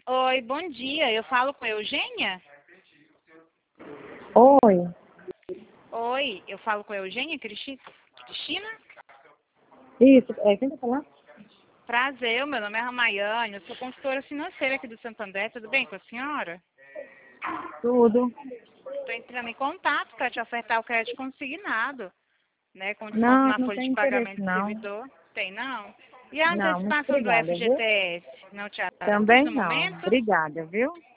Oi, bom dia. Eu falo com a Eugênia? Oi, Oi, eu falo com a Eugênia Cristina? isso, quem tá falando? Prazer, meu nome é Ramayane, eu sou consultora financeira aqui do Santander, tudo bem com a senhora? Tudo. Estou entrando em contato para te ofertar o crédito consignado, né, com desconto Não, na não folha de tem interesse, pagamento do não. servidor. Tem não? E a Não, muito antecipação do obrigada, viu? FGTS? Não te atende Também no não. momento? Obrigada, viu?